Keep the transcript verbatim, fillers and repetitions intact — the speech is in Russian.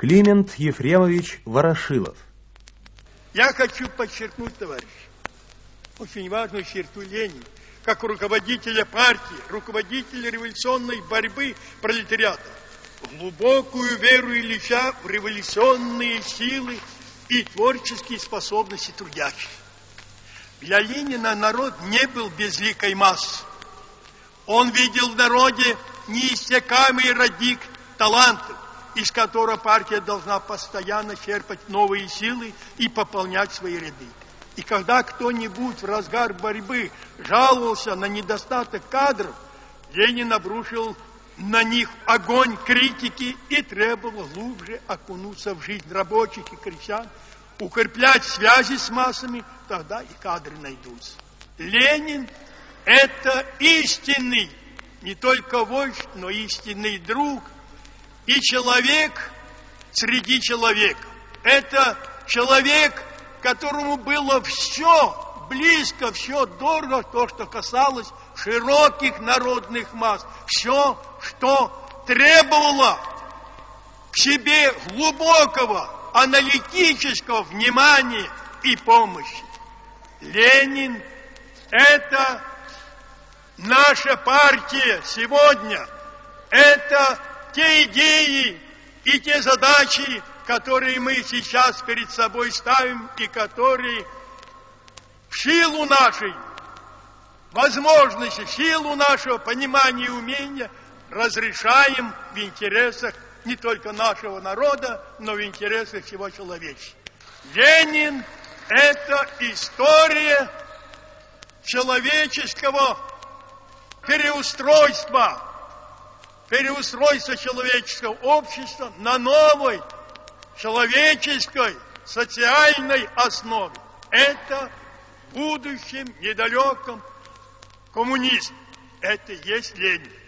Климент Ефремович Ворошилов. Я хочу подчеркнуть, товарищи, очень важную черту Ленина, как руководителя партии, руководителя революционной борьбы пролетариата, глубокую веру Ильича в революционные силы и творческие способности трудящих. Для Ленина народ не был безликой массы. Он видел в народе неиссякаемый родник талантов, из которого партия должна постоянно черпать новые силы и пополнять свои ряды. И когда кто-нибудь в разгар борьбы жаловался на недостаток кадров, Ленин обрушил на них огонь критики и требовал глубже окунуться в жизнь рабочих и крестьян, укреплять связи с массами, тогда и кадры найдутся. Ленин – это истинный, не только вождь, но истинный друг и человек среди человека. Это человек, которому было все близко, все дорого, то, что касалось широких народных масс, все, что требовало к себе глубокого аналитического внимания и помощи. Ленин – это наша партия сегодня, это те идеи и те задачи, которые мы сейчас перед собой ставим и которые в силу нашей возможности, в силу нашего понимания и умения разрешаем в интересах не только нашего народа, но в интересах всего человечества. Ленин – это история человеческого переустройства, переустройства человеческого общества на новой человеческой социальной основе. Это в будущем недалеком коммунизм. Это и есть Ленин.